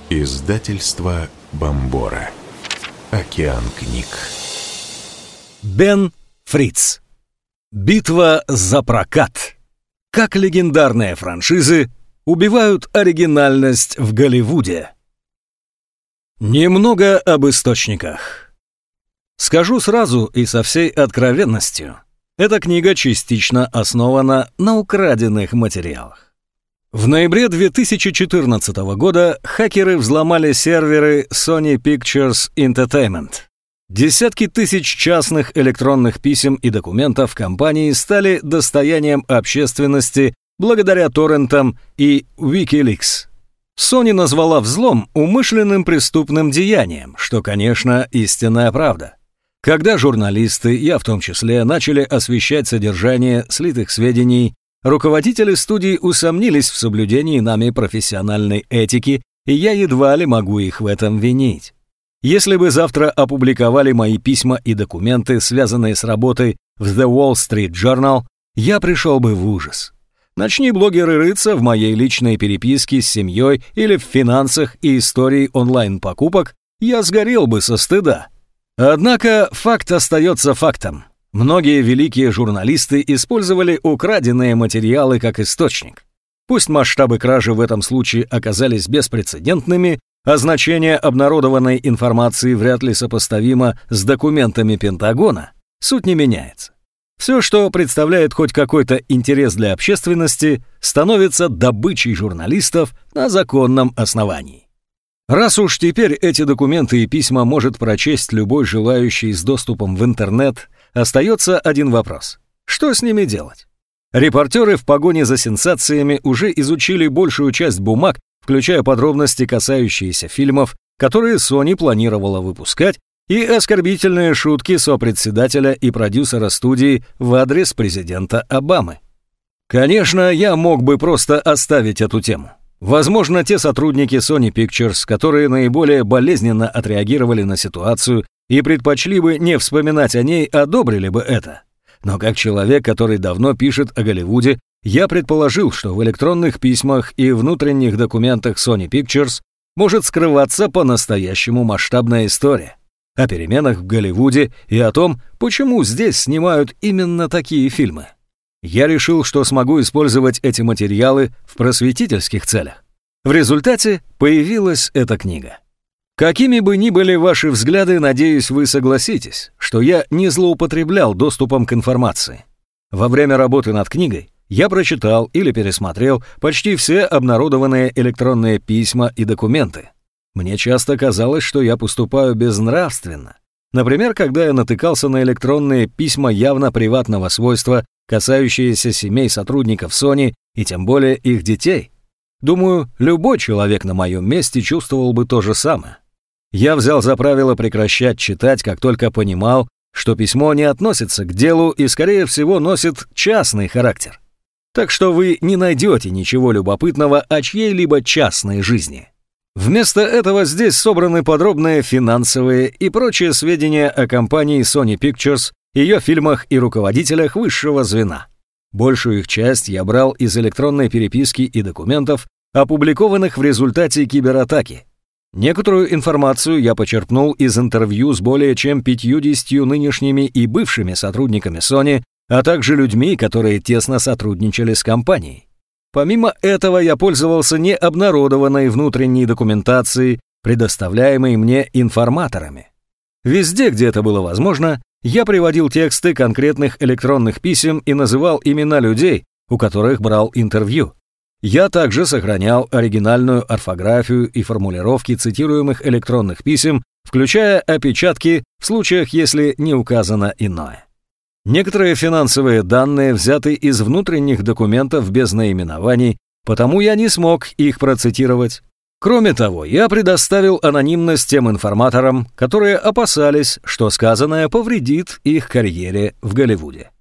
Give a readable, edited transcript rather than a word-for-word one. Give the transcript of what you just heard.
Издательство Бомбора. Океан книг. Бен Фриц. Битва за прокат. Как легендарные франшизы убивают оригинальность в Голливуде. Немного об источниках. Скажу сразу и со всей откровенностью. Эта книга частично основана на украденных материалах. В ноябре 2014 года хакеры взломали серверы Sony Pictures Entertainment. Десятки тысяч частных электронных писем и документов компании стали достоянием общественности благодаря торрентам и Wikileaks. Sony назвала взлом умышленным преступным деянием, что, конечно, истинная правда. Когда журналисты, я в том числе, начали освещать содержание слитых сведений, руководители студии усомнились в соблюдении нами профессиональной этики, и я едва ли могу их в этом винить. Если бы завтра опубликовали мои письма и документы, связанные с работой в The Wall Street Journal, я пришел бы в ужас. Начни блогеры рыться в моей личной переписке с семьей или в финансах и истории онлайн-покупок, я сгорел бы со стыда. Однако факт остается фактом. Многие великие журналисты использовали украденные материалы как источник. Пусть масштабы кражи в этом случае оказались беспрецедентными, а значение обнародованной информации вряд ли сопоставимо с документами Пентагона, суть не меняется. Все, что представляет хоть какой-то интерес для общественности, становится добычей журналистов на законном основании. Раз уж теперь эти документы и письма может прочесть любой желающий с доступом в интернет, остается один вопрос. Что с ними делать? Репортеры в погоне за сенсациями уже изучили большую часть бумаг, включая подробности, касающиеся фильмов, которые Sony планировала выпускать, и оскорбительные шутки сопредседателя и продюсера студии в адрес президента Обамы. Конечно, я мог бы просто оставить эту тему. Возможно, те сотрудники Sony Pictures, которые наиболее болезненно отреагировали на ситуацию и предпочли бы не вспоминать о ней, одобрили бы это. Но как человек, который давно пишет о Голливуде, я предположил, что в электронных письмах и внутренних документах Sony Pictures может скрываться по-настоящему масштабная история о переменах в Голливуде и о том, почему здесь снимают именно такие фильмы. Я решил, что смогу использовать эти материалы в просветительских целях. В результате появилась эта книга. Какими бы ни были ваши взгляды, надеюсь, вы согласитесь, что я не злоупотреблял доступом к информации. Во время работы над книгой я прочитал или пересмотрел почти все обнародованные электронные письма и документы. Мне часто казалось, что я поступаю безнравственно. Например, когда я натыкался на электронные письма явно приватного свойства, касающиеся семей сотрудников Sony и тем более их детей. Думаю, любой человек на моем месте чувствовал бы то же самое. Я взял за правило прекращать читать, как только понимал, что письмо не относится к делу и, скорее всего, носит частный характер. Так что вы не найдете ничего любопытного о чьей-либо частной жизни. Вместо этого здесь собраны подробные финансовые и прочие сведения о компании Sony Pictures, ее фильмах и руководителях высшего звена. Большую их часть я брал из электронной переписки и документов, опубликованных в результате кибератаки. Некоторую информацию я почерпнул из интервью с более чем 50 нынешними и бывшими сотрудниками Sony, а также людьми, которые тесно сотрудничали с компанией. Помимо этого я пользовался необнародованной внутренней документацией, предоставляемой мне информаторами. Везде, где это было возможно, я приводил тексты конкретных электронных писем и называл имена людей, у которых брал интервью. Я также сохранял оригинальную орфографию и формулировки цитируемых электронных писем, включая опечатки в случаях, если не указано иное. Некоторые финансовые данные взяты из внутренних документов без наименований, потому я не смог их процитировать. Кроме того, я предоставил анонимность тем информаторам, которые опасались, что сказанное повредит их карьере в Голливуде.